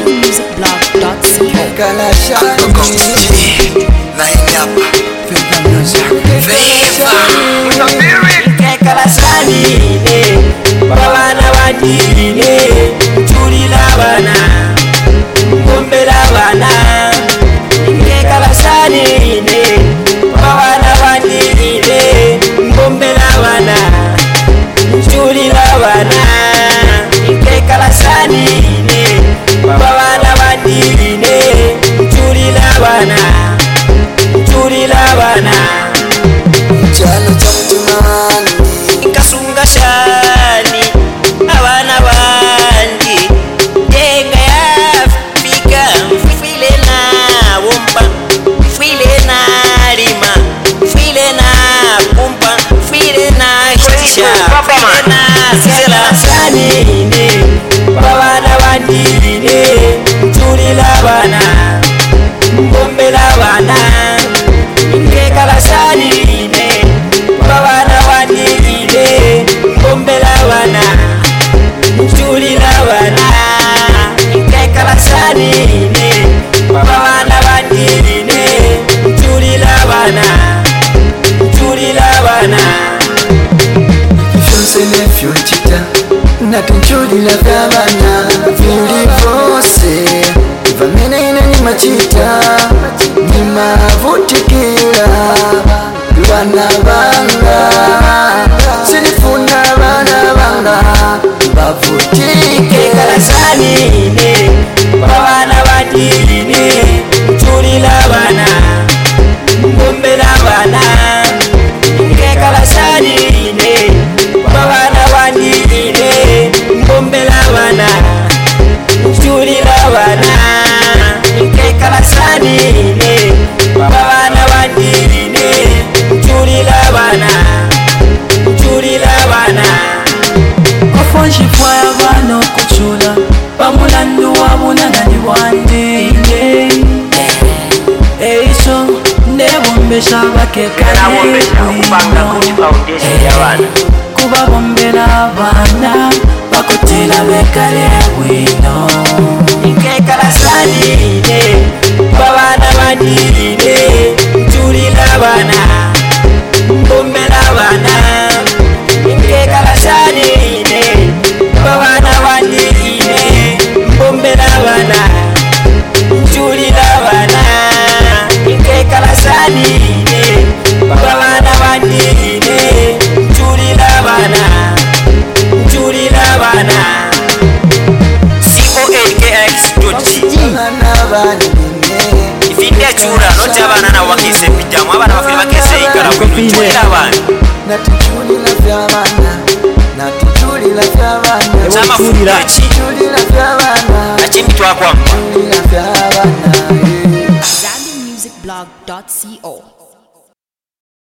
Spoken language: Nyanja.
Natunchulila vyabana vilivose vamenena ni machita ni mavutikila lwana banga silifuna bana banga bavutike kalasani ne babana badine chulila bana ngombela bana ke kalasani ne babana badine ngombela bana chulila bana ke kalasani ne babana badine chulila bana ofonshi fwaya bano kuchula bamulandu wabunangani wande eiso nebombesha bakekale kubabombela abana bakutila bekale bwino nkekalasani ne babana badine chulila bana bombela bana nkekalasani ne babana badine bombela bana chulila bana nkekalasani ne babana badine chulila bana Ifinde chura note abana na wakise pijamu abana bafire bakese ikara kuchulila abana natuchulila vyabana natuchulila vyabana chama fudachi chulila vyabana achimbi twakwamba chulila vyabana ZambianMusicBlog.co